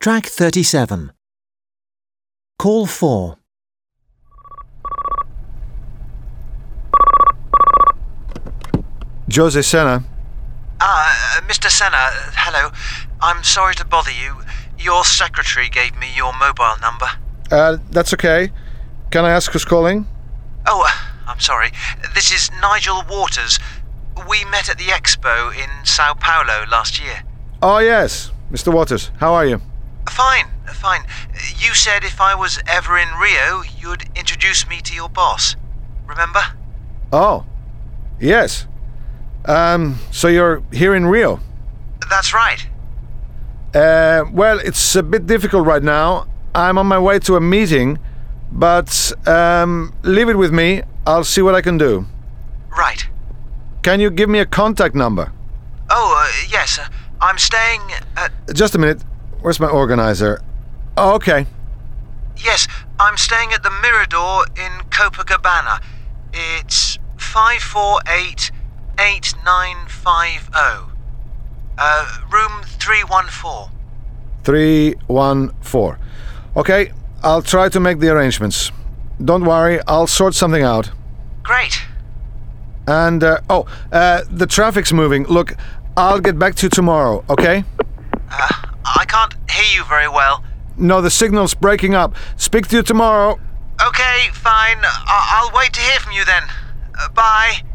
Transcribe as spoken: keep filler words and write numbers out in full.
Track thirty-seven. Call four. Jose Senna. Ah, uh, Mister Senna, hello. I'm sorry to bother you. Your secretary gave me your mobile number. Uh, that's okay. Can I ask who's calling? Oh, uh, I'm sorry. This is Nigel Waters. We met at the expo in Sao Paulo last year. Oh, yes. Mister Waters, how are you? Fine, fine. You said if I was ever in Rio, you'd introduce me to your boss. Remember? Oh, yes. Um, so you're here in Rio? That's right. Uh, well, it's a bit difficult right now. I'm on my way to a meeting, but um, leave it with me. I'll see what I can do. Right. Can you give me a contact number? Oh, uh, yes. Uh, I'm staying at... Just a minute. Where's my organizer? Oh, okay. Yes, I'm staying at the Mirador in Copacabana. It's five four eight eight nine five zero. Uh, room three one four. three one four. Okay, I'll try to make the arrangements. Don't worry, I'll sort something out. Great. And, uh, oh, uh, the traffic's moving. Look, I'll get back to you tomorrow, okay? Uh, I can't hear you very well. No, the signal's breaking up. Speak to you tomorrow. Okay, fine. I- I'll wait to hear from you then. Uh, bye.